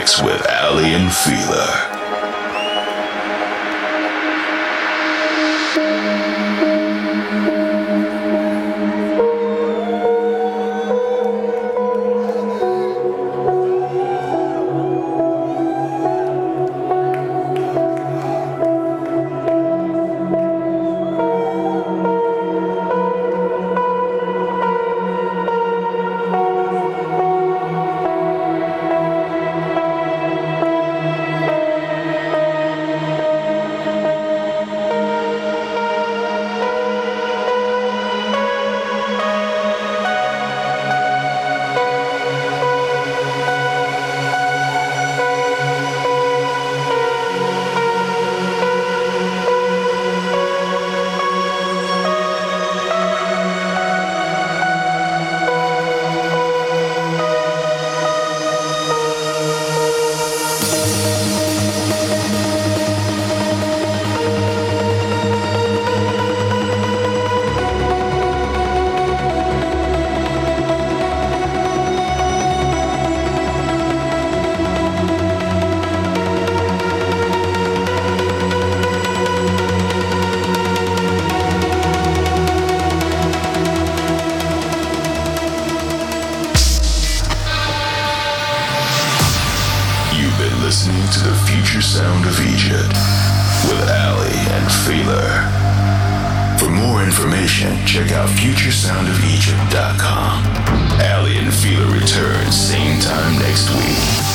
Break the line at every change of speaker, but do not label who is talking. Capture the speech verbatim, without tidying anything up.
mix with Ali and Feeler. Listening to the future sound of Egypt with Ali and Feeler. For more information, check out future sound of egypt dot com. Ali and Feeler return same time next week.